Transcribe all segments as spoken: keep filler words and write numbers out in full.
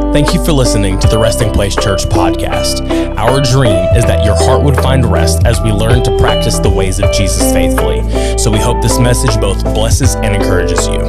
Thank you for listening to the Resting Place Church podcast. Our dream is that your heart would find rest as we learn to practice the ways of Jesus faithfully. So we hope this message both blesses and encourages you.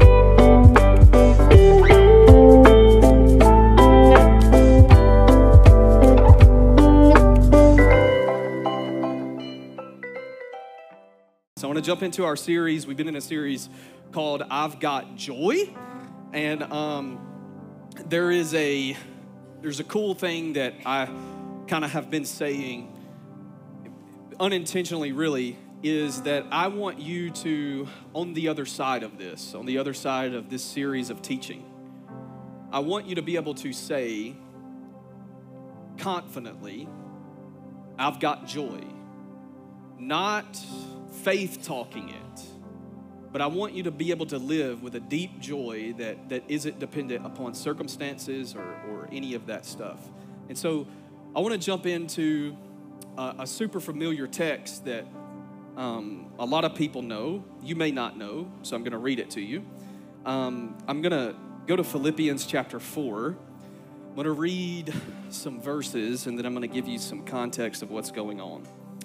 So I want to jump into our series. We've been in a series called I've Got Joy. And um, there is a, there's a cool thing that I kind of have been saying unintentionally really, is that I want you to, on the other side of this, on the other side of this series of teaching, I want you to be able to say confidently, I've got joy. Not faith talking it, but I want you to be able to live with a deep joy that, that isn't dependent upon circumstances or, or any of that stuff. And so I want to jump into a, a super familiar text that um, a lot of people know. You may not know, so I'm going to read it to you. Um, I'm going to go to Philippians chapter four. I'm going to read some verses, and then I'm going to give you some context of what's going on.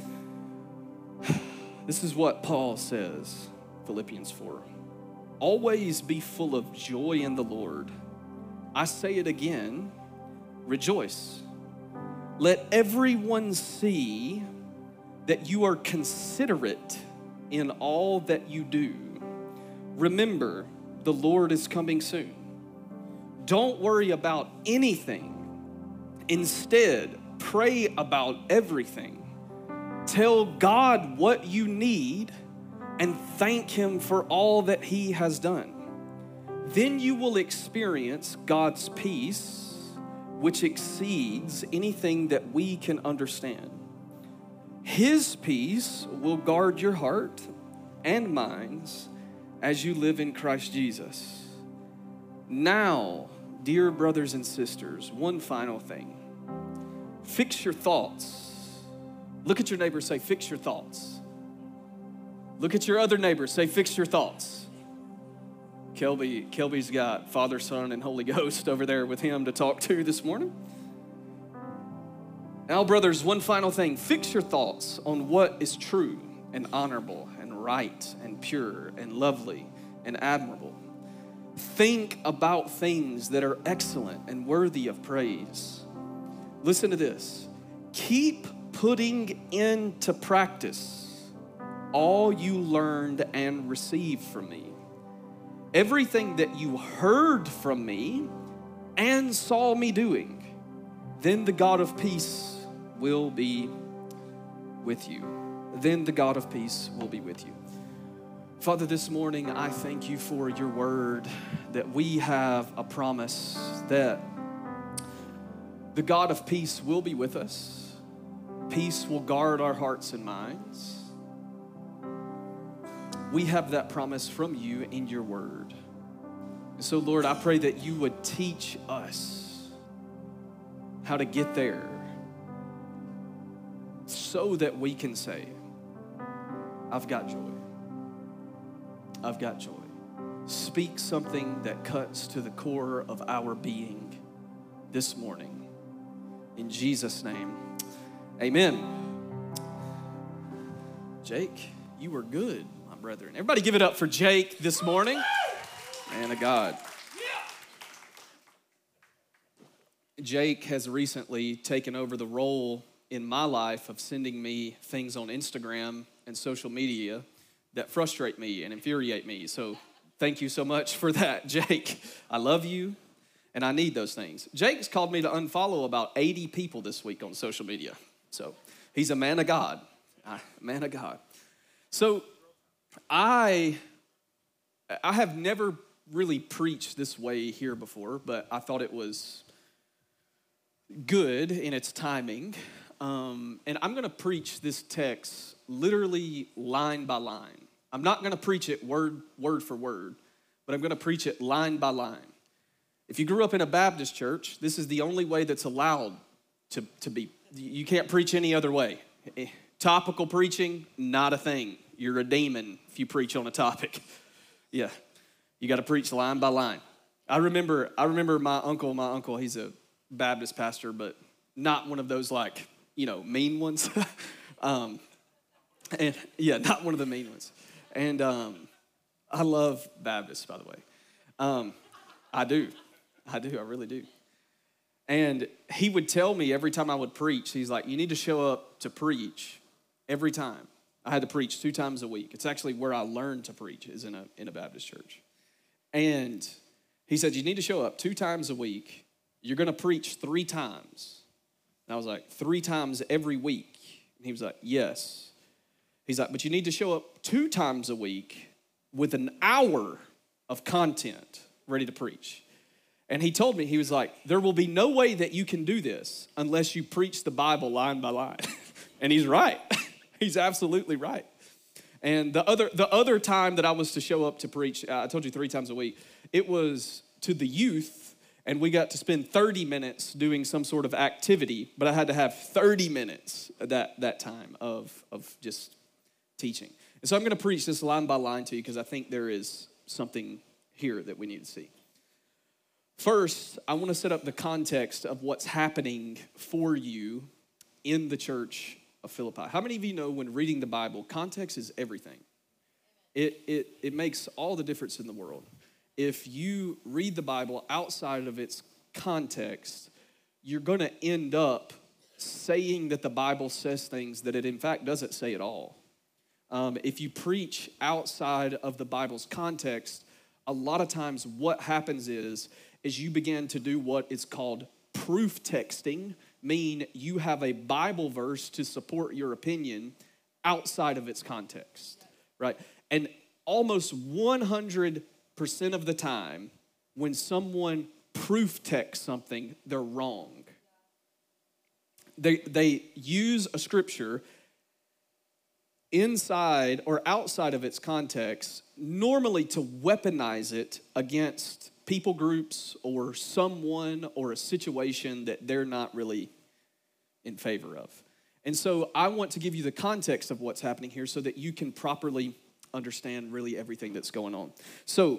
This is what Paul says, Philippians four. Always be full of joy in the Lord. I say it again, rejoice. Let everyone see that you are considerate in all that you do. Remember, the Lord is coming soon. Don't worry about anything. Instead, pray about everything. Tell God what you need and thank Him for all that He has done. Then you will experience God's peace, which exceeds anything that we can understand. His peace will guard your heart and minds as you live in Christ Jesus. Now, dear brothers and sisters, one final thing. Fix your thoughts. Look at your neighbor, say, fix your thoughts. Look at your other neighbor, say, fix your thoughts. Kelby, Kelby's got Father, Son, and Holy Ghost over there with him to talk to this morning. Now, brothers, one final thing. Fix your thoughts on what is true and honorable and right and pure and lovely and admirable. Think about things that are excellent and worthy of praise. Listen to this. Keep putting into practice all you learned and received from me. Everything that you heard from me and saw me doing, then the God of peace will be with you. Then the God of peace will be with you. Father, this morning I thank you for your word, that we have a promise that the God of peace will be with us. Peace will guard our hearts and minds. We have that promise from you in your word. And so, Lord, I pray that you would teach us how to get there so that we can say, I've got joy. I've got joy. Speak something that cuts to the core of our being this morning. In Jesus' name. Amen. Jake, you were good, my brethren. Everybody give it up for Jake this morning. Man of God. Jake has recently taken over the role in my life of sending me things on Instagram and social media that frustrate me and infuriate me. So thank you so much for that, Jake. I love you, and I need those things. Jake's called me to unfollow about eighty people this week on social media. So he's a man of God, a man of God. So I, I have never really preached this way here before, but I thought it was good in its timing. Um, and I'm going to preach this text literally line by line. I'm not going to preach it word, word for word, but I'm going to preach it line by line. If you grew up in a Baptist church, this is the only way that's allowed to, to be. You can't preach any other way. Topical preaching, not a thing. You're a demon if you preach on a topic. Yeah, you got to preach line by line. I remember, I remember my uncle, my uncle, he's a Baptist pastor, but not one of those like, you know, mean ones. um, and yeah, not one of the mean ones. And um, I love Baptists, by the way. Um, I do. I do. I really do. And he would tell me every time I would preach, he's like, you need to show up to preach every time. I had to preach two times a week. It's actually where I learned to preach, is in a in a Baptist church. And he said, you need to show up two times a week. You're going to preach three times. And I was like, three times every week? And he was like, yes. He's like, but you need to show up two times a week with an hour of content ready to preach. And he told me, he was like, there will be no way that you can do this unless you preach the Bible line by line. And he's right. He's absolutely right. And the other the other time that I was to show up to preach, uh, I told you three times a week, it was to the youth, and we got to spend thirty minutes doing some sort of activity, but I had to have thirty minutes that, that time of, of just teaching. And so I'm going to preach this line by line to you because I think there is something here that we need to see. First, I want to set up the context of what's happening for you in the church of Philippi. How many of you know when reading the Bible, context is everything? It, it, it makes all the difference in the world. If you read the Bible outside of its context, you're going to end up saying that the Bible says things that it in fact doesn't say at all. Um, if you preach outside of the Bible's context, a lot of times what happens is, is you begin to do what is called proof texting, mean you have a Bible verse to support your opinion outside of its context, right? And almost one hundred percent of the time, when someone proof texts something, they're wrong. They, they use a scripture inside or outside of its context, normally to weaponize it against people groups or someone or a situation that they're not really in favor of. And so I want to give you the context of what's happening here so that you can properly understand really everything that's going on. So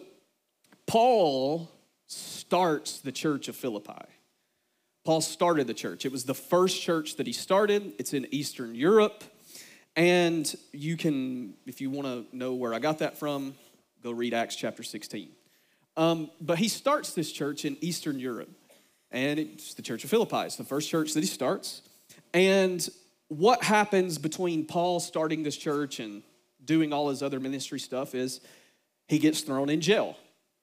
Paul starts the church of Philippi. Paul started the church. It was the first church that he started. It's in Eastern Europe. And you can, if you want to know where I got that from, go read Acts chapter sixteen. Um, but he starts this church in Eastern Europe, and it's the church of Philippi. It's the first church that he starts. And what happens between Paul starting this church and doing all his other ministry stuff is he gets thrown in jail.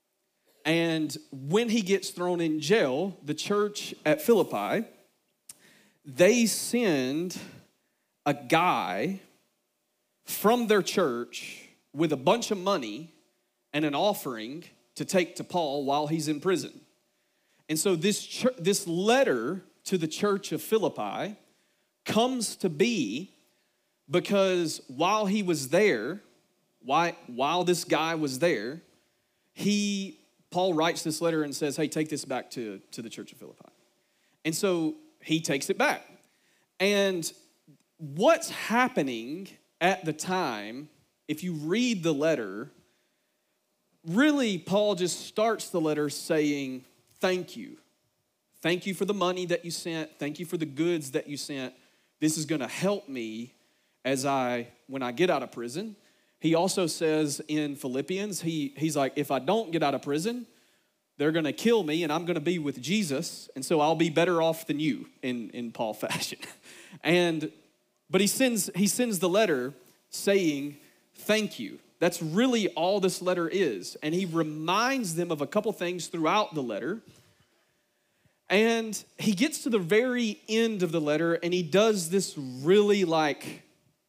And when he gets thrown in jail, the church at Philippi, they send a guy from their church with a bunch of money and an offering to take to Paul while he's in prison. And so this ch- this letter to the church of Philippi comes to be because while he was there, why, while this guy was there, he, Paul writes this letter and says, hey, take this back to, to the church of Philippi. And so he takes it back. And what's happening at the time, if you read the letter, really, Paul just starts the letter saying, thank you. Thank you for the money that you sent. Thank you for the goods that you sent. This is going to help me as I, when I get out of prison. He also says in Philippians, he, he's like, if I don't get out of prison, they're going to kill me and I'm going to be with Jesus. And so I'll be better off than you in, in Paul fashion. and, but he sends, he sends the letter saying, thank you. That's really all this letter is. And he reminds them of a couple things throughout the letter. And he gets to the very end of the letter and he does this really like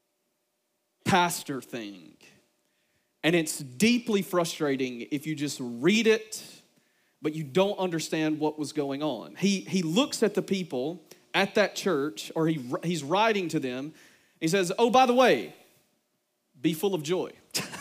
pastor thing. And it's deeply frustrating if you just read it, but you don't understand what was going on. He, he looks at the people at that church, or he, he's writing to them. He says, oh, by the way, be full of joy.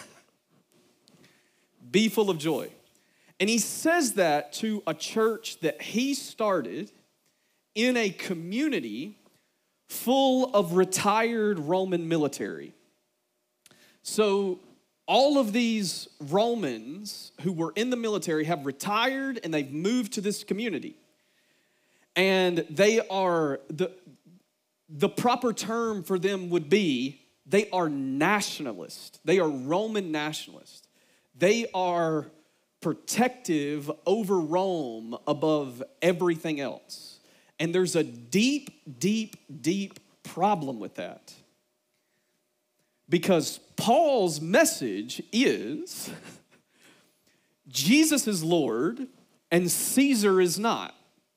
Be full of joy. And he says that to a church that he started in a community full of retired Roman military. So all of these Romans who were in the military have retired and they've moved to this community. And they are, the, the proper term for them would be, they are nationalists. They are Roman nationalists. They are protective over Rome above everything else. And there's a deep, deep, deep problem with that. Because Paul's message is Jesus is Lord and Caesar is not.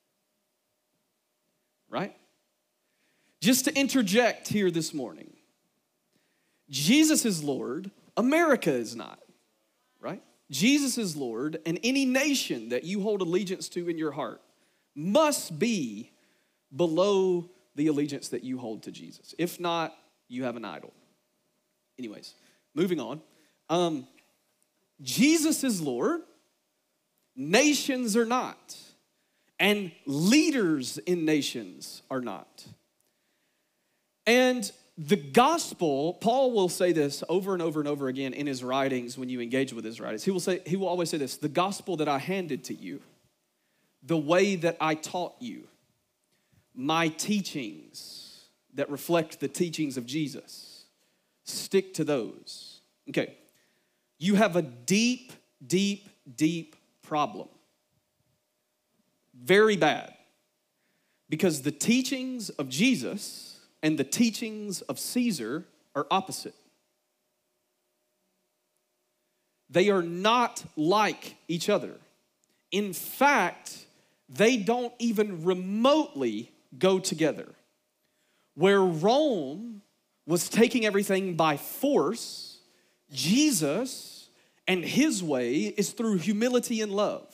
Right? Just to interject here this morning, Jesus is Lord, America is not. Right? Jesus is Lord, and any nation that you hold allegiance to in your heart must be below the allegiance that you hold to Jesus. If not, you have an idol. Anyways, moving on. Um, Jesus is Lord, nations are not, and leaders in nations are not. And the gospel, Paul will say this over and over and over again in his writings when you engage with his writings. He will say, he will always say this, the gospel that I handed to you, the way that I taught you, my teachings that reflect the teachings of Jesus. Stick to those. Okay. You have a deep, deep, deep problem. Very bad. Because the teachings of Jesus and the teachings of Caesar are opposite. They are not like each other. In fact, they don't even remotely go together. Where Rome was taking everything by force, Jesus and his way is through humility and love.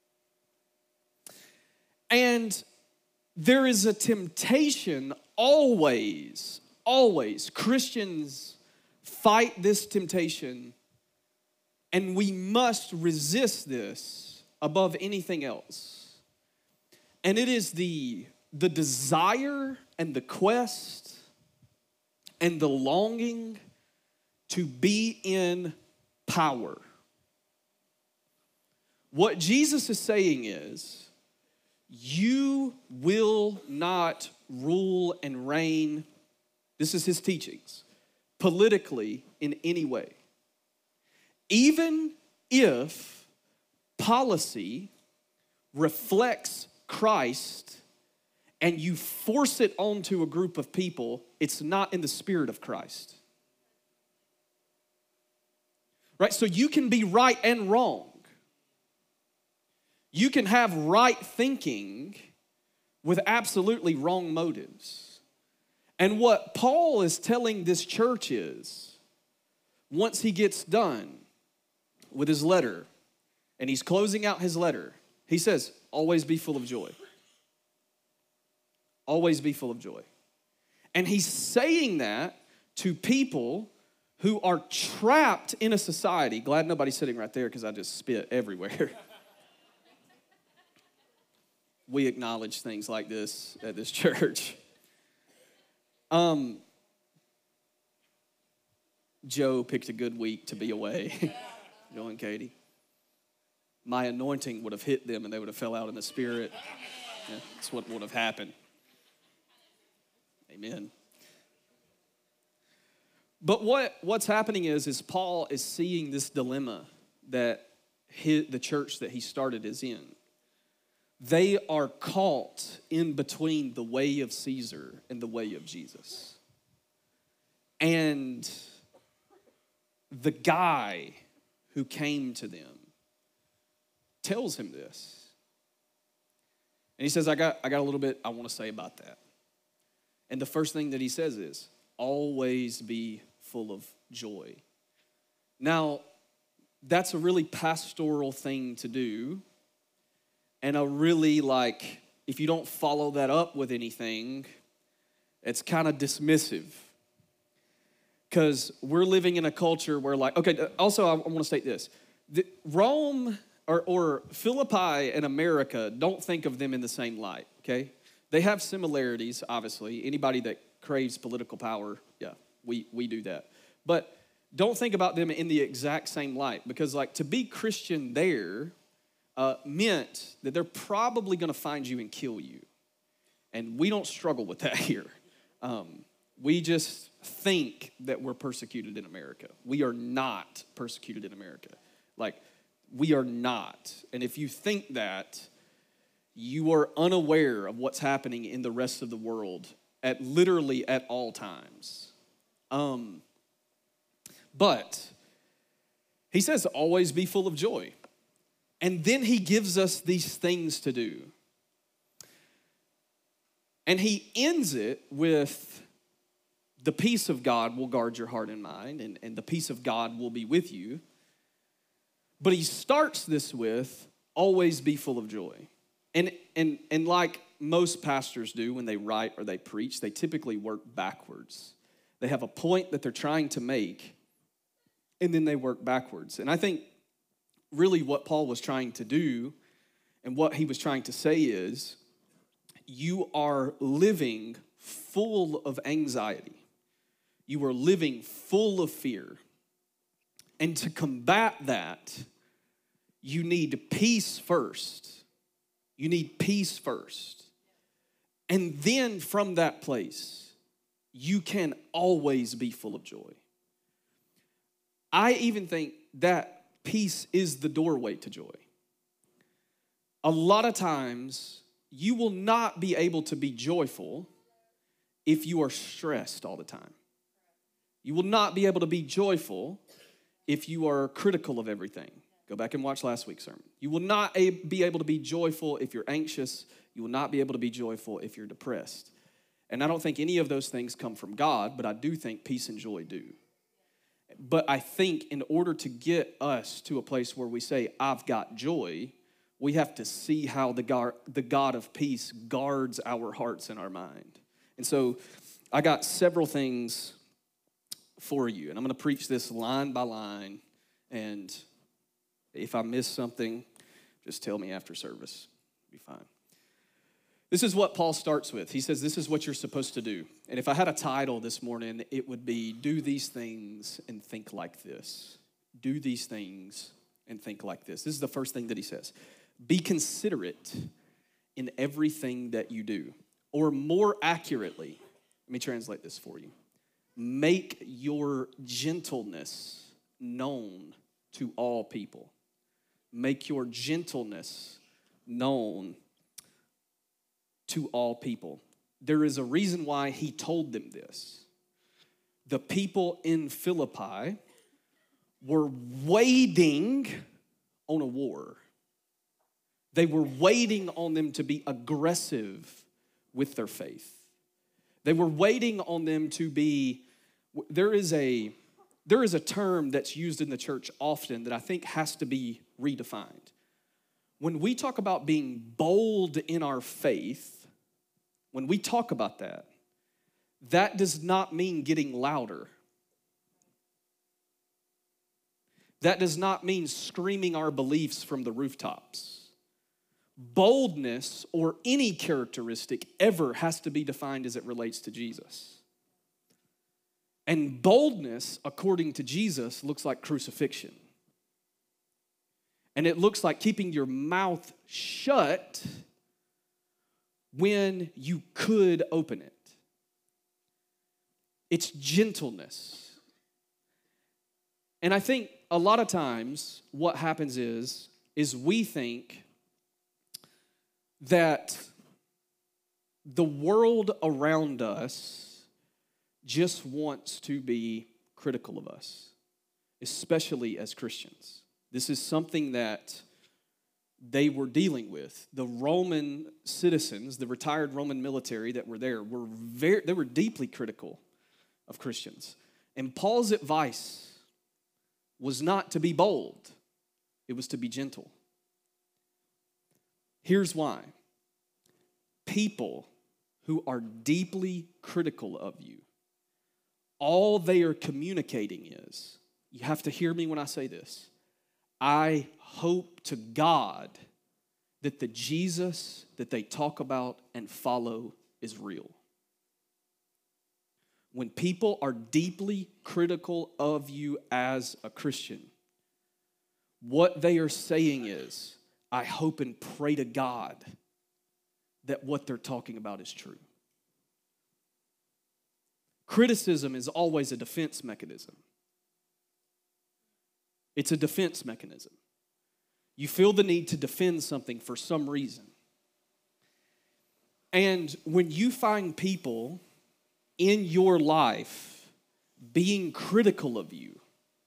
And there is a temptation always, always, Christians fight this temptation, and we must resist this above anything else. And it is the, the desire and the quest and the longing to be in power. What Jesus is saying is, you will not rule and reign, this is his teachings, politically in any way. Even if policy reflects Christ and you force it onto a group of people, it's not in the spirit of Christ. Right? So you can be right and wrong. You can have right thinking with absolutely wrong motives. And what Paul is telling this church is, once he gets done with his letter, and he's closing out his letter, he says, always be full of joy. Always be full of joy. And he's saying that to people who are trapped in a society. Glad nobody's sitting right there because I just spit everywhere. We acknowledge things like this at this church. Um, Joe picked a good week to be away. Joe and Katie. My anointing would have hit them and they would have fell out in the spirit. Yeah, that's what would have happened. Amen. But what, what's happening is, is Paul is seeing this dilemma that his, the church that he started is in. They are caught in between the way of Caesar and the way of Jesus. And the guy who came to them tells him this. And he says, I got, I got a little bit I want to say about that. And the first thing that he says is, always be full of joy. Now, that's a really pastoral thing to do. And a really, like, if you don't follow that up with anything, it's kind of dismissive. Because we're living in a culture where, like, okay, also I want to state this. The, Rome or, or Philippi and America, don't think of them in the same light, okay? They have similarities, obviously. Anybody that craves political power, yeah, we, we do that. But don't think about them in the exact same light, because like to be Christian there uh, meant that they're probably going to find you and kill you. And we don't struggle with that here. Um, we just think that we're persecuted in America. We are not persecuted in America. Like, we are not. And if you think that, you are unaware of what's happening in the rest of the world at literally at all times. Um, but he says, always be full of joy. And then he gives us these things to do. And he ends it with, the peace of God will guard your heart and mind, and, and the peace of God will be with you. But he starts this with, always be full of joy. And, and, and like most pastors do when they write or they preach, they typically work backwards. They have a point that they're trying to make, and then they work backwards. And I think really what Paul was trying to do and what he was trying to say is, you are living full of anxiety. You are living full of fear. And to combat that, you need peace first. You need peace first. And then from that place, you can always be full of joy. I even think that peace is the doorway to joy. A lot of times, you will not be able to be joyful if you are stressed all the time. You will not be able to be joyful if you are critical of everything. Go back and watch last week's sermon. You will not be able to be joyful if you're anxious. You will not be able to be joyful if you're depressed. And I don't think any of those things come from God, but I do think peace and joy do. But I think in order to get us to a place where we say, I've got joy, we have to see how the God, the God of peace guards our hearts and our mind. And so I got several things for you, and I'm going to preach this line by line, and if I miss something, just tell me after service. It'll be fine. This is what Paul starts with. He says, this is what you're supposed to do. And if I had a title this morning, it would be, do these things and think like this. Do these things and think like this. This is the first thing that he says. Be considerate in everything that you do. Or more accurately, let me translate this for you. Make your gentleness known to all people. Make your gentleness known to all people. There is a reason why he told them this. The people in Philippi were waiting on a war. They were waiting on them to be aggressive with their faith. They were waiting on them to be, there is a, there is a term that's used in the church often that I think has to be redefined. When we talk about being bold in our faith, when we talk about that, that does not mean getting louder. That does not mean screaming our beliefs from the rooftops. Boldness or any characteristic ever has to be defined as it relates to Jesus. And boldness, according to Jesus, looks like crucifixion. And it looks like keeping your mouth shut when you could open it. It's gentleness. And I think a lot of times what happens is, is we think that the world around us just wants to be critical of us, especially as Christians. This is something that they were dealing with. The Roman citizens, the retired Roman military that were there, were very, they were deeply critical of Christians. And Paul's advice was not to be bold, it was to be gentle. Here's why. People who are deeply critical of you, all they are communicating is, you have to hear me when I say this, I hope to God that the Jesus that they talk about and follow is real. When people are deeply critical of you as a Christian, what they are saying is, I hope and pray to God that what they're talking about is true. Criticism is always a defense mechanism. It's a defense mechanism. You feel the need to defend something for some reason. And when you find people in your life being critical of you,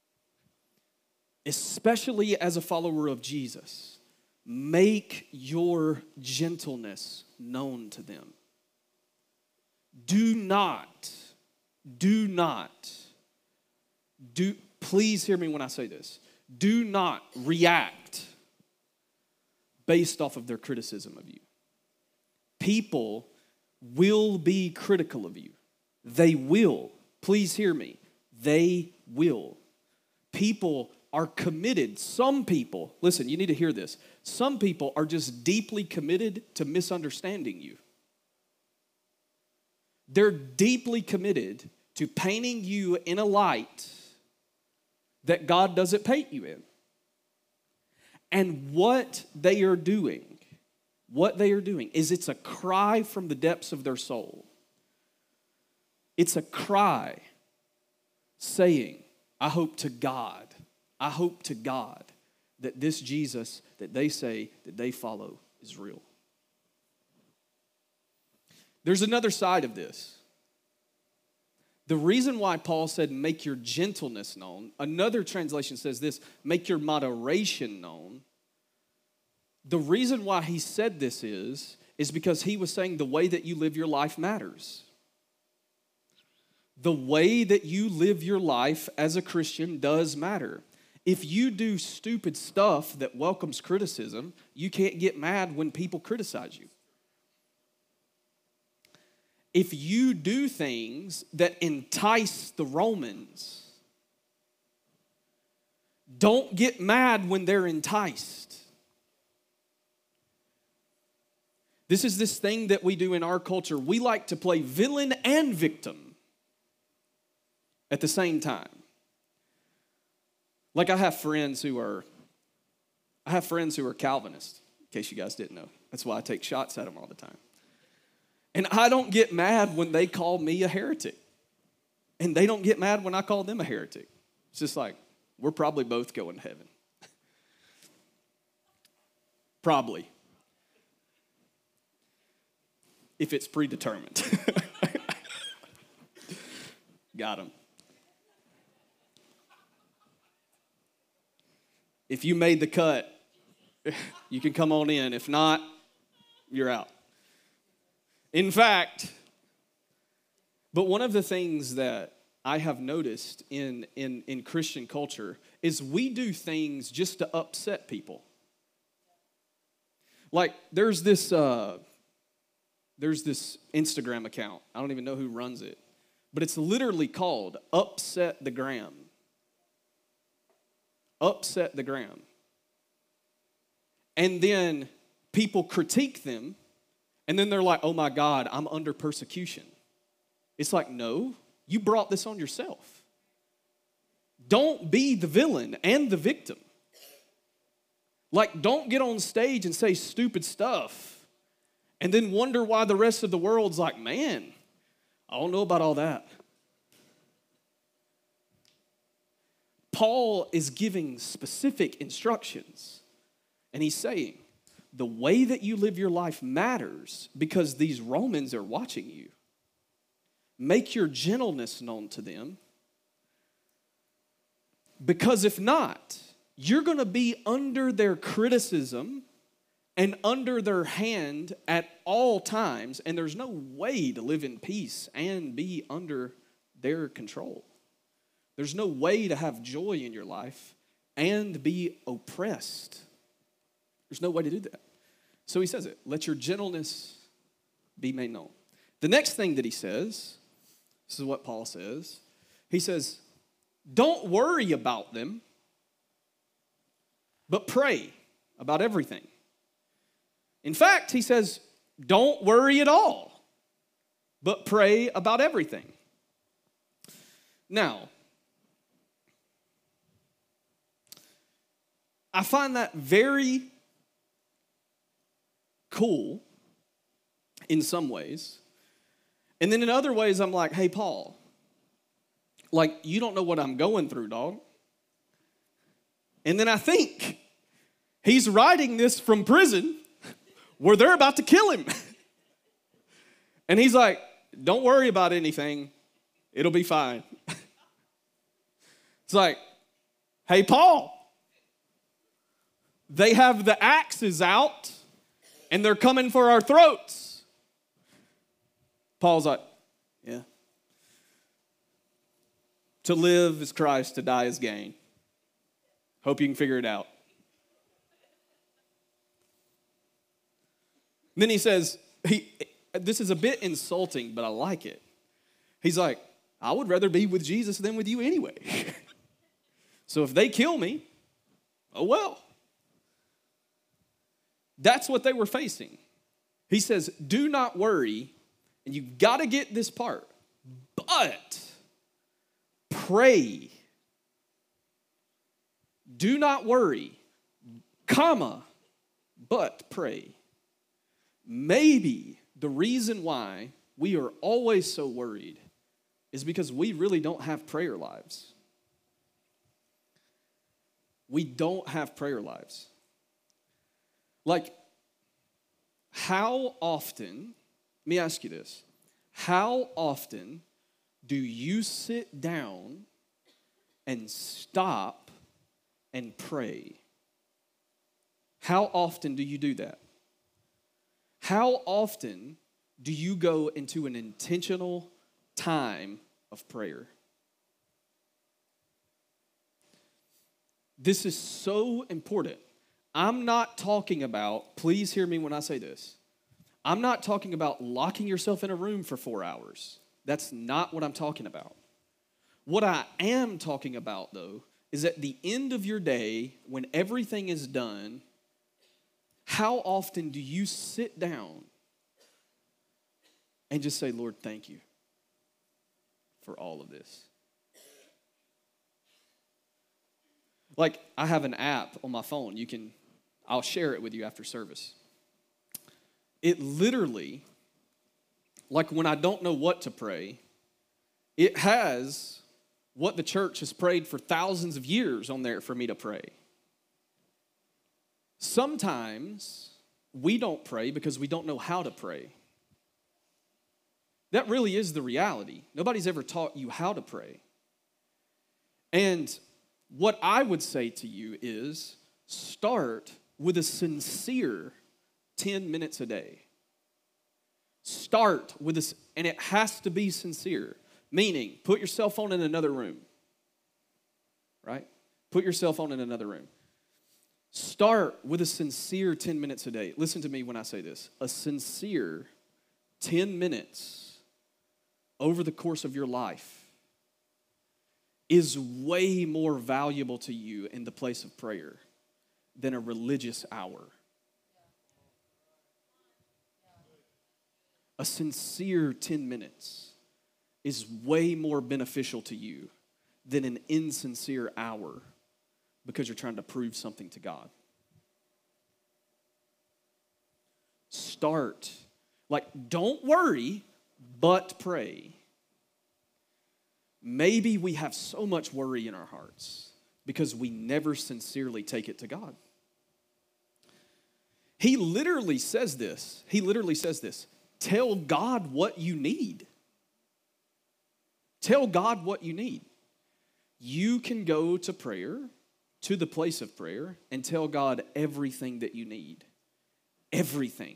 especially as a follower of Jesus, make your gentleness known to them. Do not, do not, do, please hear me when I say this. Do not react based off of their criticism of you. People will be critical of you. They will. Please hear me. They will. People are committed. Some people, listen, you need to hear this. Some people are just deeply committed to misunderstanding you. They're deeply committed to painting you in a light that God doesn't paint you in. And what they are doing, what they are doing is it's a cry from the depths of their soul. It's a cry saying, I hope to God, I hope to God that this Jesus that they say that they follow is real. There's another side of this. The reason why Paul said, make your gentleness known, another translation says this, make your moderation known. The reason why he said this is, is because he was saying the way that you live your life matters. The way that you live your life as a Christian does matter. If you do stupid stuff that welcomes criticism, you can't get mad when people criticize you. If you do things that entice the Romans, don't get mad when they're enticed. This is this thing that we do in our culture. We like to play villain and victim at the same time. Like I have friends who are, I have friends who are Calvinists, in case you guys didn't know. That's why I take shots at them all the time. And I don't get mad when they call me a heretic. And they don't get mad when I call them a heretic. It's just like, we're probably both going to heaven. Probably. If it's predetermined. Got him. If you made the cut, you can come on in. If not, you're out. In fact, but one of the things that I have noticed in, in, in Christian culture is we do things just to upset people. Like there's this uh, there's this Instagram account. I don't even know who runs it, but it's literally called Upset the Gram. Upset the Gram. And then people critique them. And then they're like, oh my God, I'm under persecution. It's like, no, you brought this on yourself. Don't be the villain and the victim. Like, don't get on stage and say stupid stuff and then wonder why the rest of the world's like, man, I don't know about all that. Paul is giving specific instructions, and he's saying, the way that you live your life matters because these Romans are watching you. Make your gentleness known to them. Because if not, you're going to be under their criticism and under their hand at all times, and there's no way to live in peace and be under their control. There's no way to have joy in your life and be oppressed. There's no way to do that. So he says it, let your gentleness be made known. The next thing that he says, this is what Paul says, he says, don't worry about them, but pray about everything. In fact, he says, don't worry at all, but pray about everything. Now, I find that very cool in some ways. And then in other ways, I'm like, hey, Paul, like, you don't know what I'm going through, dog. And then I think he's writing this from prison where they're about to kill him. And he's like, don't worry about anything. It'll be fine. It's like, hey, Paul, they have the axes out and they're coming for our throats. Paul's like, yeah. To live is Christ, to die is gain. Hope you can figure it out. Then he says, he, this is a bit insulting, but I like it. He's like, I would rather be with Jesus than with you anyway. So if they kill me, oh well. That's what they were facing. He says, do not worry, and you've got to get this part, but pray. Do not worry, comma, but pray. Maybe the reason why we are always so worried is because we really don't have prayer lives. We don't have prayer lives. Like, how often, let me ask you this, how often do you sit down and stop and pray? How often do you do that? How often do you go into an intentional time of prayer? This is so important. I'm not talking about, please hear me when I say this, I'm not talking about locking yourself in a room for four hours. That's not what I'm talking about. What I am talking about, though, is at the end of your day, when everything is done, how often do you sit down and just say, Lord, thank you for all of this? Like, I have an app on my phone. You can, I'll share it with you after service. It literally, like when I don't know what to pray, it has what the church has prayed for thousands of years on there for me to pray. Sometimes we don't pray because we don't know how to pray. That really is the reality. Nobody's ever taught you how to pray. And what I would say to you is start with a sincere ten minutes a day. Start with this, and it has to be sincere. Meaning, put your cell phone in another room. Right? Put your cell phone in another room. Start with a sincere ten minutes a day. Listen to me when I say this. A sincere ten minutes over the course of your life is way more valuable to you in the place of prayer than a religious hour. A sincere ten minutes is way more beneficial to you than an insincere hour because you're trying to prove something to God. Start. Like, don't worry, but pray. Maybe we have so much worry in our hearts because we never sincerely take it to God. He literally says this. He literally says this. Tell God what you need. Tell God what you need. You can go to prayer, to the place of prayer, and tell God everything that you need. Everything.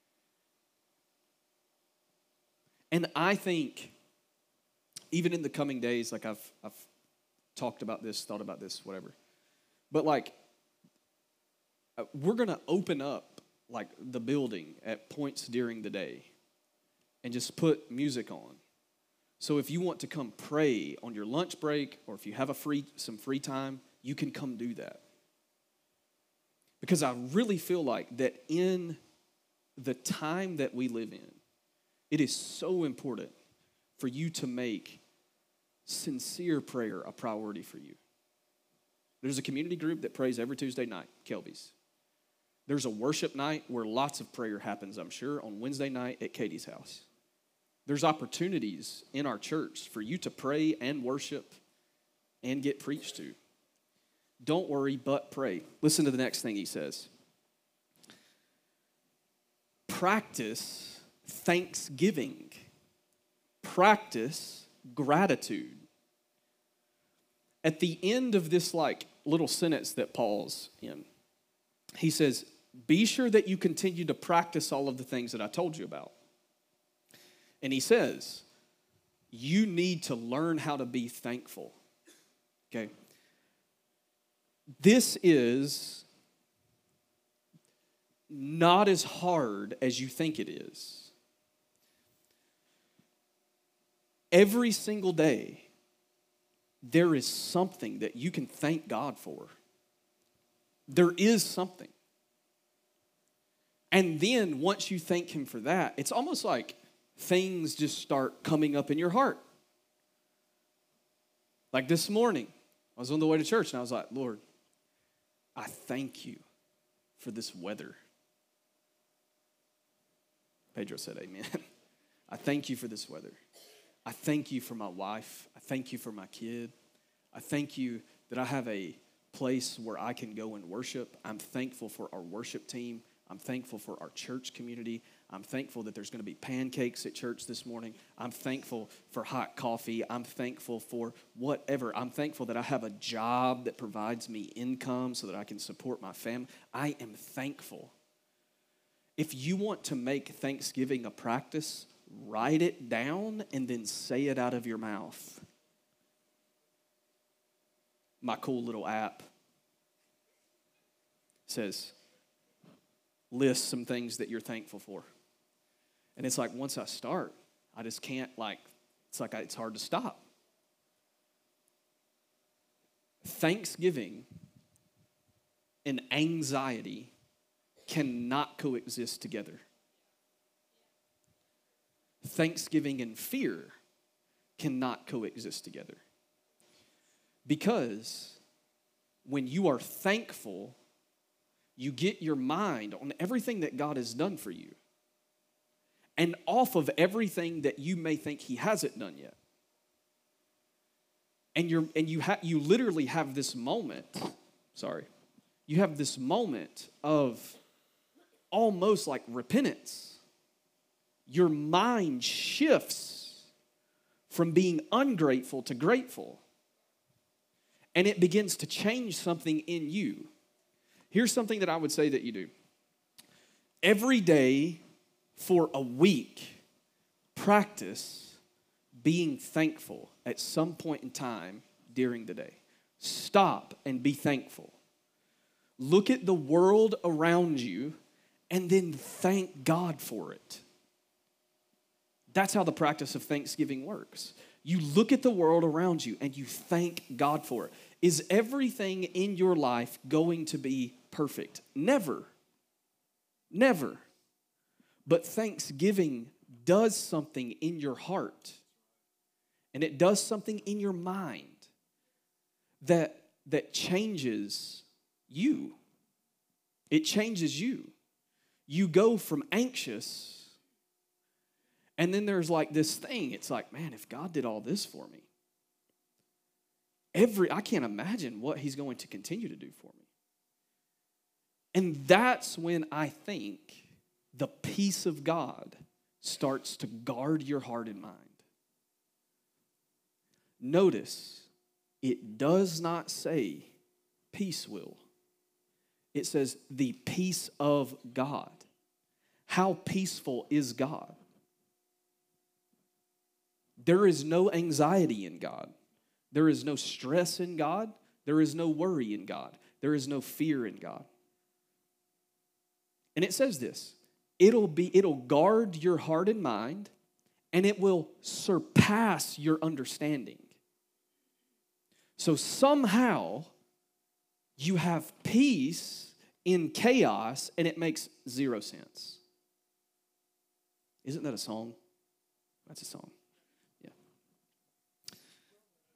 And I think, even in the coming days, like I've, I've talked about this, thought about this, whatever. But like, we're going to open up like the building at points during the day and just put music on. So if you want to come pray on your lunch break or if you have a free some free time, you can come do that. Because I really feel like that in the time that we live in, it is so important for you to make sincere prayer a priority for you? There's a community group that prays every Tuesday night, Kelby's. There's a worship night where lots of prayer happens, I'm sure, on Wednesday night at Katie's house. There's opportunities in our church for you to pray and worship and get preached to. Don't worry, but pray. Listen to the next thing he says. Practice thanksgiving. Practice gratitude. At the end of this like little sentence that Paul's in, he says, be sure that you continue to practice all of the things that I told you about. And he says, you need to learn how to be thankful. Okay? This is not as hard as you think it is. Every single day, there is something that you can thank God for. There is something. And then once you thank him for that, it's almost like things just start coming up in your heart. Like this morning, I was on the way to church and I was like, Lord, I thank you for this weather. Pedro said amen. I thank you for this weather. I thank you for my wife. I thank you for my kid. I thank you that I have a place where I can go and worship. I'm thankful for our worship team. I'm thankful for our church community. I'm thankful that there's going to be pancakes at church this morning. I'm thankful for hot coffee. I'm thankful for whatever. I'm thankful that I have a job that provides me income so that I can support my family. I am thankful. If you want to make Thanksgiving a practice, write it down and then say it out of your mouth. My cool little app says, list some things that you're thankful for. And it's like once I start, I just can't like, it's like I, it's hard to stop. Thanksgiving and anxiety cannot coexist together. Thanksgiving and fear cannot coexist together. Because when you are thankful, you get your mind on everything that God has done for you and off of everything that you may think he hasn't done yet. And you're and you ha- you literally have this moment, sorry, you have this moment of almost like repentance. Your mind shifts from being ungrateful to grateful. And it begins to change something in you. Here's something that I would say that you do. Every day for a week, practice being thankful at some point in time during the day. Stop and be thankful. Look at the world around you and then thank God for it. That's how the practice of Thanksgiving works. You look at the world around you and you thank God for it. Is everything in your life going to be perfect? Never. Never. But Thanksgiving does something in your heart. And it does something in your mind that, that changes you. It changes you. You go from anxious, and then there's like this thing. It's like, man, if God did all this for me, every I can't imagine what he's going to continue to do for me. And that's when I think the peace of God starts to guard your heart and mind. Notice, it does not say peace will. It says the peace of God. How peaceful is God? There is no anxiety in God. There is no stress in God. There is no worry in God. There is no fear in God. And it says this, it'll be, it'll guard your heart and mind, and it will surpass your understanding. So somehow you have peace in chaos, and it makes zero sense. Isn't that a song? That's a song. Yeah.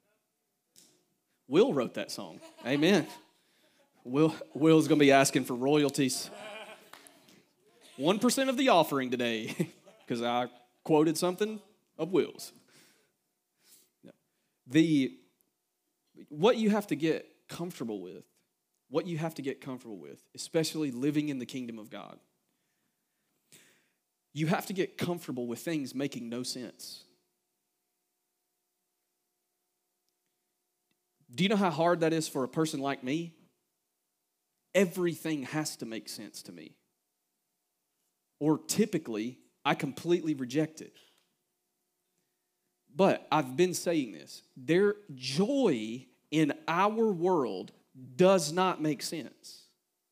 Will wrote that song. Amen. Will Will's going to be asking for royalties. one percent of the offering today, because I quoted something of Will's. The, what you have to get comfortable with, what you have to get comfortable with, especially living in the kingdom of God, you have to get comfortable with things making no sense. Do you know how hard that is for a person like me? Everything has to make sense to me. Or typically, I completely reject it. But I've been saying this. Their joy in our world does not make sense.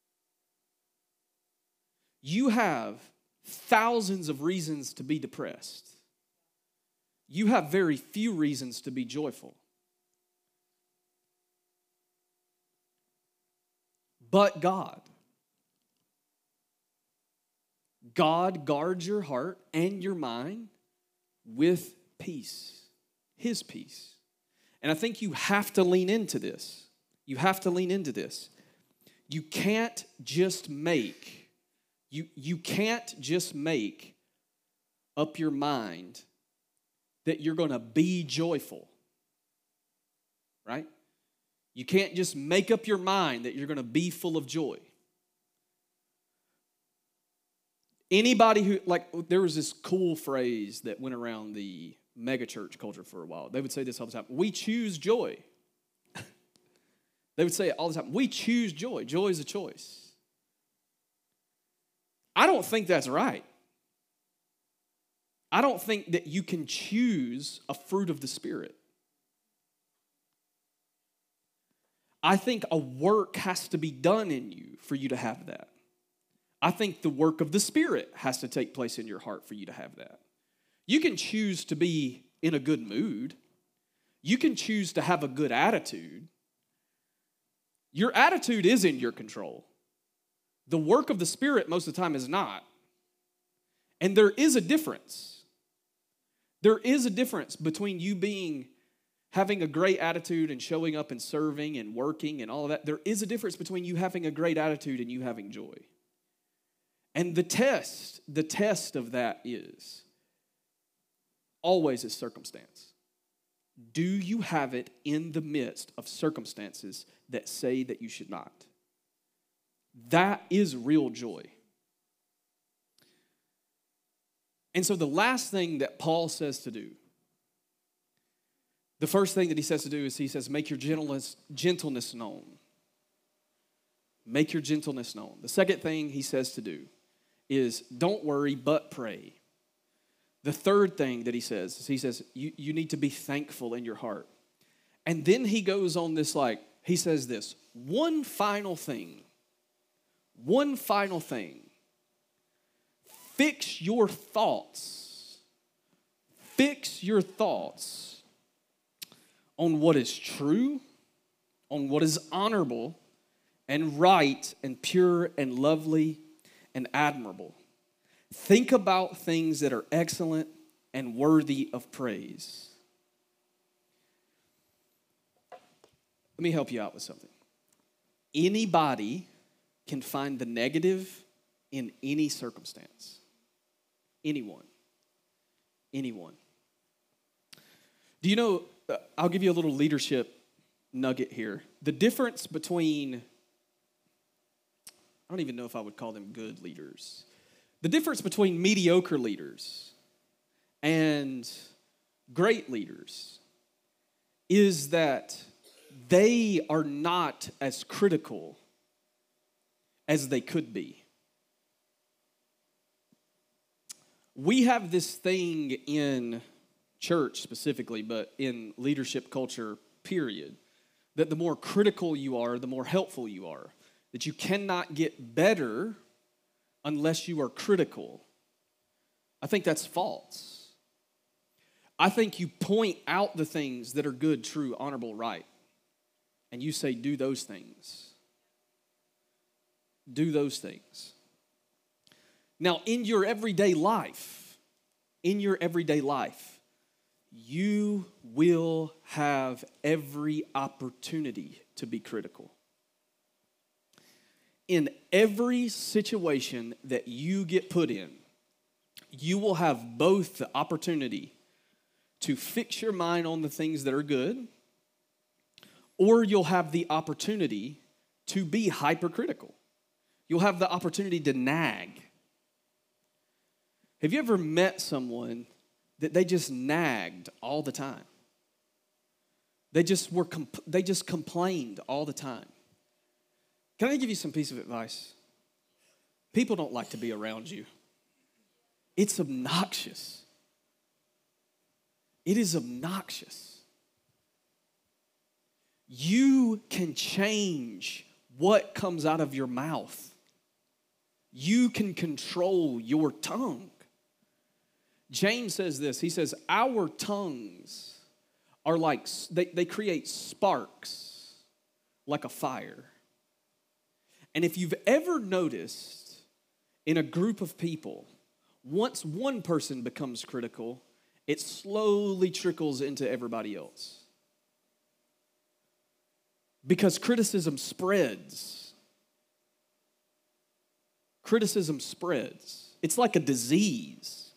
You have thousands of reasons to be depressed. You have very few reasons to be joyful. But God. God guards your heart and your mind with peace, His peace. And I think you have to lean into this. You have to lean into this. You can't just make, you, you can't just make up your mind that you're going to be joyful, right? You can't just make up your mind that you're going to be full of joy. Anybody who, like, there was this cool phrase that went around the megachurch culture for a while. They would say this all the time. We choose joy. They would say it all the time. We choose joy. Joy is a choice. I don't think that's right. I don't think that you can choose a fruit of the Spirit. I think a work has to be done in you for you to have that. I think the work of the Spirit has to take place in your heart for you to have that. You can choose to be in a good mood. You can choose to have a good attitude. Your attitude is in your control. The work of the Spirit most of the time is not. And there is a difference. There is a difference between you being, having a great attitude and showing up and serving and working and all of that. There is a difference between you having a great attitude and you having joy. And the test, the test of that is always is circumstance. Do you have it in the midst of circumstances that say that you should not? That is real joy. And so the last thing that Paul says to do, the first thing that he says to do is he says, make your gentleness, gentleness known. Make your gentleness known. The second thing he says to do is don't worry, but pray. The third thing that he says is he says, you, you need to be thankful in your heart. And then he goes on this like, he says this, one final thing, one final thing. Fix your thoughts. Fix your thoughts on what is true, on what is honorable and right and pure and lovely and admirable. Think about things that are excellent and worthy of praise. Let me help you out with something. Anybody can find the negative in any circumstance. Anyone. Anyone. Do you know, uh, I'll give you a little leadership nugget here. The difference between, I don't even know if I would call them good leaders. The difference between mediocre leaders and great leaders is that they are not as critical as they could be. We have this thing in church specifically, but in leadership culture, period, that the more critical you are, the more helpful you are. That you cannot get better unless you are critical. I think that's false. I think you point out the things that are good, true, honorable, right, and you say, do those things. Do those things. Now, in your everyday life, in your everyday life, you will have every opportunity to be critical. In every situation that you get put in, you will have both the opportunity to fix your mind on the things that are good, or you'll have the opportunity to be hypercritical. You'll have the opportunity to nag. Have you ever met someone that they just nagged all the time? They just were compl- they just complained all the time. Can I give you some piece of advice? People don't like to be around you. It's obnoxious. It is obnoxious. You can change what comes out of your mouth. You can control your tongue. James says this. He says, our tongues are like, they, they create sparks like a fire. And if you've ever noticed in a group of people, once one person becomes critical, it slowly trickles into everybody else. Because criticism spreads. Criticism spreads. It's like a disease.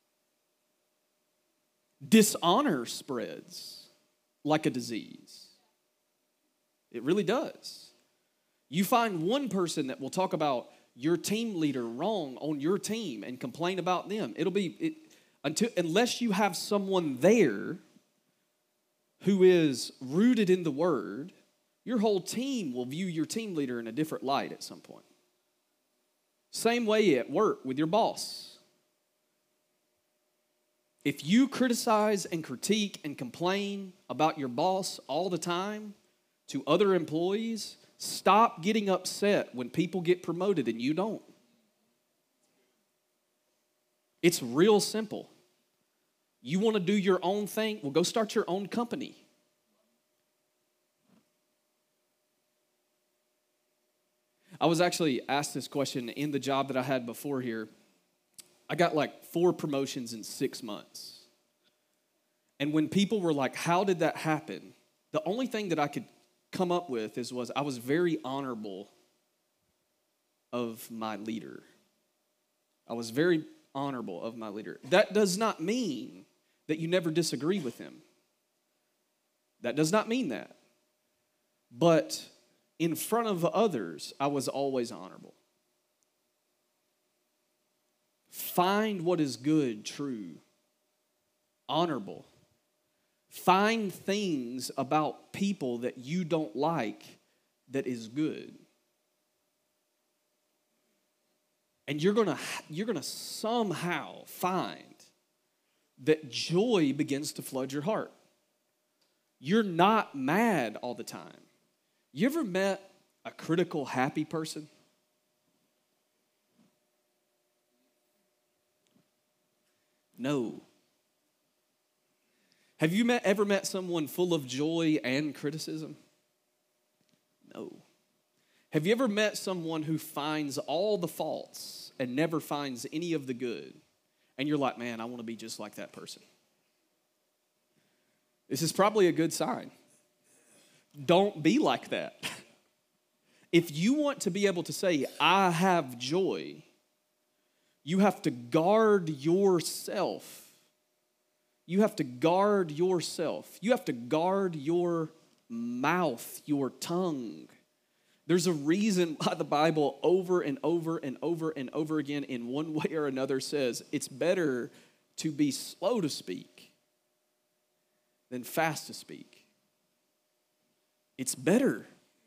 Dishonor spreads like a disease. It really does. You find one person that will talk about your team leader wrong on your team and complain about them. It'll be, it, until, unless you have someone there who is rooted in the word, your whole team will view your team leader in a different light at some point. Same way at work with your boss. If you criticize and critique and complain about your boss all the time to other employees, stop getting upset when people get promoted and you don't. It's real simple. You want to do your own thing? Well, go start your own company. I was actually asked this question in the job that I had before here. I got like four promotions in six months. And when people were like, how did that happen? The only thing that I could come up with is was I was very honorable of my leader. I was very honorable of my leader. That does not mean that you never disagree with him. That does not mean that. But in front of others, I was always honorable. Find what is good, true, honorable. Find things about people that you don't like that is good. And you're gonna, you're gonna somehow find that joy begins to flood your heart. You're not mad all the time. You ever met a critical, happy person? No. Have you met, ever met someone full of joy and criticism? No. Have you ever met someone who finds all the faults and never finds any of the good? And you're like, man, I want to be just like that person. This is probably a good sign. Don't be like that. If you want to be able to say, I have joy, you have to guard yourself. You have to guard yourself. You have to guard your mouth, your tongue. There's a reason why the Bible over and over and over and over again in one way or another says it's better to be slow to speak than fast to speak. It's better.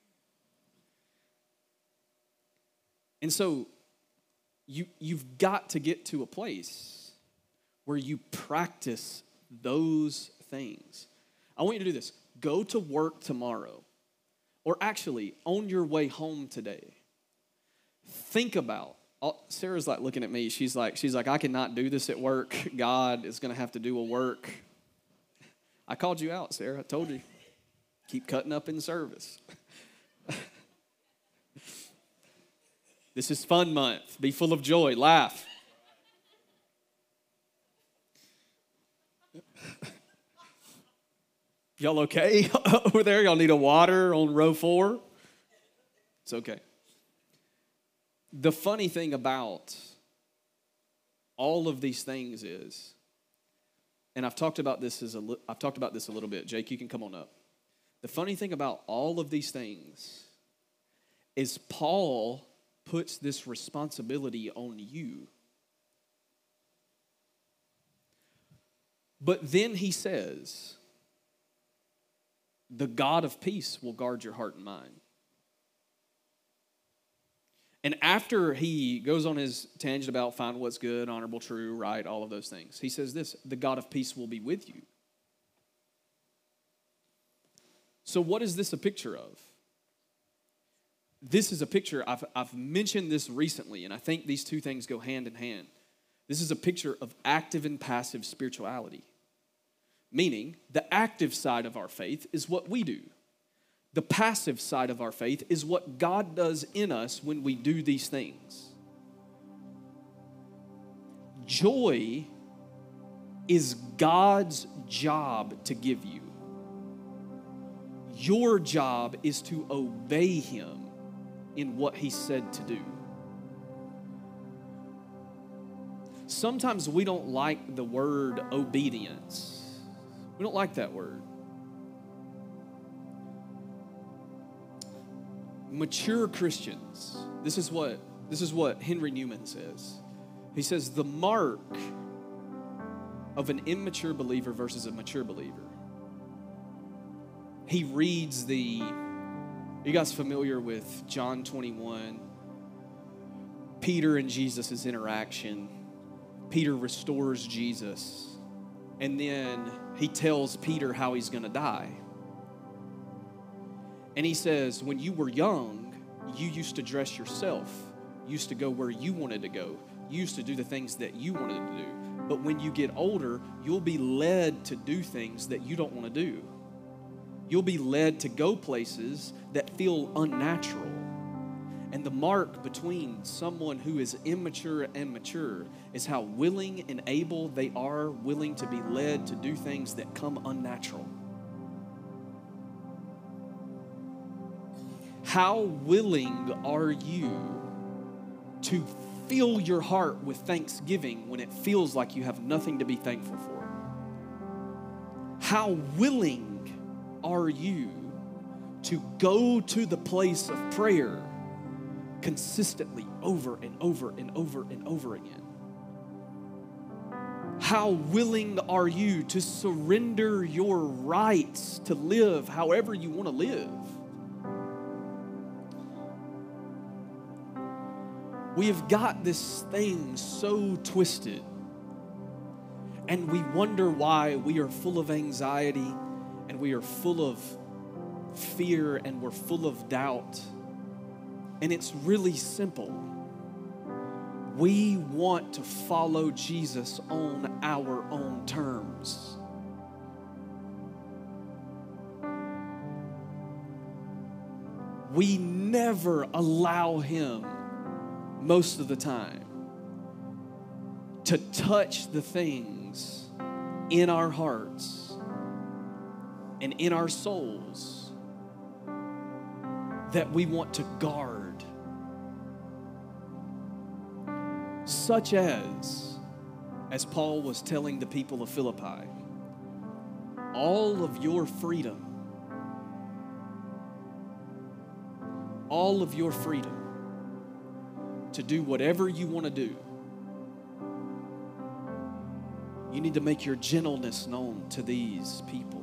And so you, you've got to get to a place where you practice those things. I want you to do this. Go to work tomorrow, or actually on your way home today. Think about, Sarah's like looking at me. She's like, she's like, I cannot do this at work. God is going to have to do a work. I called you out, Sarah. I told you. Keep cutting up in service. This is fun month. Be full of joy. Laugh. Y'all okay over there? Y'all need a water on row four? It's okay. The funny thing about all of these things is, and I've talked about this as a li- I've talked about this a little bit. Jake, you can come on up. The funny thing about all of these things is Paul puts this responsibility on you. But then he says, the God of peace will guard your heart and mind. And after he goes on his tangent about find what's good, honorable, true, right, all of those things, he says this, the God of peace will be with you. So what is this a picture of? This is a picture, I've, I've mentioned this recently, and I think these two things go hand in hand. This is a picture of active and passive spirituality. Meaning, the active side of our faith is what we do. The passive side of our faith is what God does in us when we do these things. Joy is God's job to give you. Your job is to obey Him in what He said to do. Sometimes we don't like the word obedience. We don't like that word. Mature Christians, this is what this is what Henry Newman says. He says the mark of an immature believer versus a mature believer. He reads the, are you guys familiar with John twenty-one? Peter and Jesus' interaction. Peter restores Jesus. And then he tells Peter how he's going to die. And he says, when you were young, you used to dress yourself. You used to go where you wanted to go. You used to do the things that you wanted to do. But when you get older, you'll be led to do things that you don't want to do. You'll be led to go places that feel unnatural. And the mark between someone who is immature and mature is how willing and able they are willing to be led to do things that come unnatural. How willing are you to fill your heart with thanksgiving when it feels like you have nothing to be thankful for? How willing are you to go to the place of prayer consistently over and over and over and over again? How willing are you to surrender your rights to live however you want to live? We have got this thing so twisted, and we wonder why we are full of anxiety, and we are full of fear, and we're full of doubt. And it's really simple. We want to follow Jesus on our own terms. We never allow Him, most of the time, to touch the things in our hearts and in our souls that we want to guard. Such as, as Paul was telling the people of Philippi, all of your freedom, all of your freedom to do whatever you want to do, you need to make your gentleness known to these people.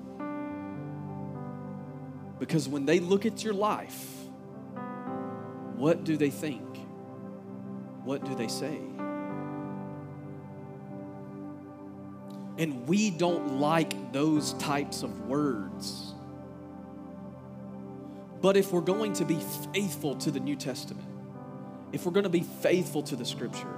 Because when they look at your life, what do they think? What do they say? And we don't like those types of words. But if we're going to be faithful to the New Testament, if we're going to be faithful to the Scripture,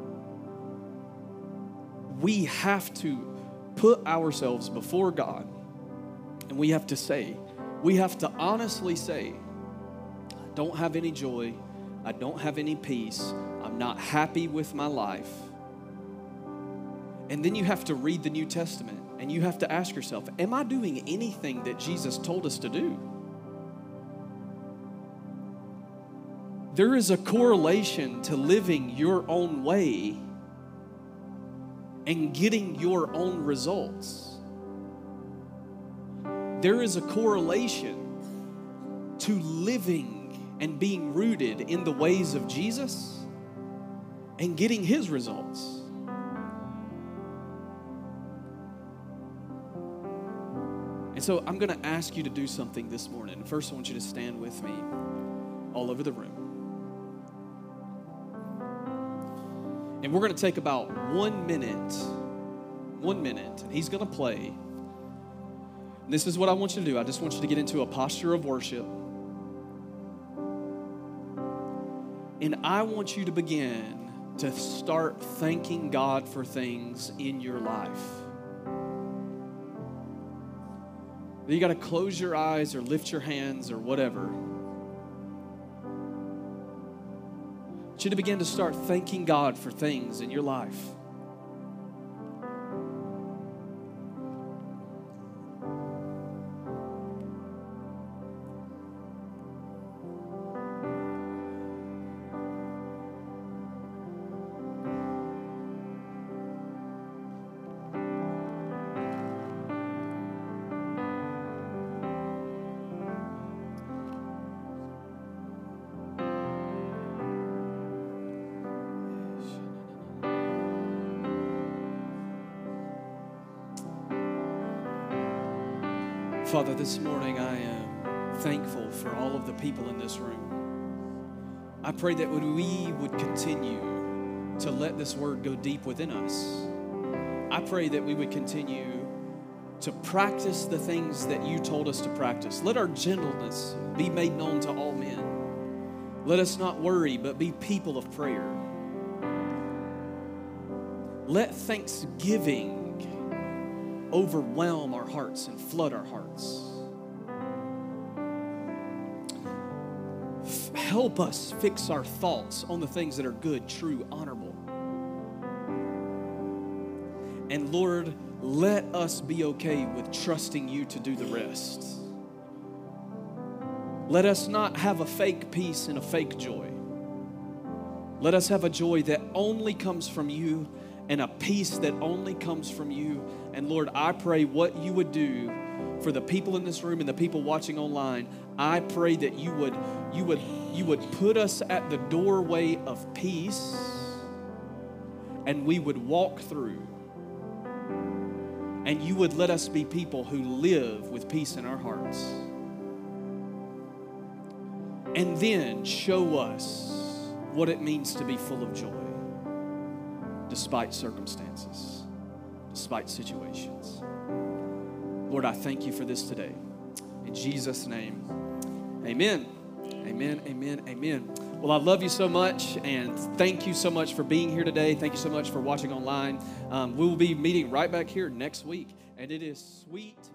we have to put ourselves before God, and we have to say, we have to honestly say, I don't have any joy, I don't have any peace, I'm not happy with my life. And then you have to read the New Testament and you have to ask yourself, am I doing anything that Jesus told us to do? There is a correlation to living your own way and getting your own results. There is a correlation to living and being rooted in the ways of Jesus and getting His results. And so I'm going to ask you to do something this morning. First, I want you to stand with me all over the room. And we're going to take about one minute, one minute, and he's going to play. And this is what I want you to do. I just want you to get into a posture of worship. And I want you to begin to start thanking God for things in your life. You got to close your eyes or lift your hands or whatever. I want you to begin to start thanking God for things in your life. Father, this morning I am thankful for all of the people in this room. I pray that we would continue to let this word go deep within us. I pray that we would continue to practice the things that you told us to practice. Let our gentleness be made known to all men. Let us not worry, but be people of prayer. Let thanksgiving overwhelm our hearts and flood our hearts. F- help us fix our thoughts on the things that are good, true, honorable. And Lord, let us be okay with trusting you to do the rest. Let us not have a fake peace and a fake joy. Let us have a joy that only comes from you and a peace that only comes from you. And Lord, I pray what you would do for the people in this room and the people watching online. I pray that you would, you would, you would put us at the doorway of peace and we would walk through. And you would let us be people who live with peace in our hearts. And then show us what it means to be full of joy. Despite circumstances, despite situations. Lord, I thank you for this today. In Jesus' name, amen. Amen, amen, amen. Well, I love you so much, and thank you so much for being here today. Thank you so much for watching online. Um, we will be meeting right back here next week, and it is sweet.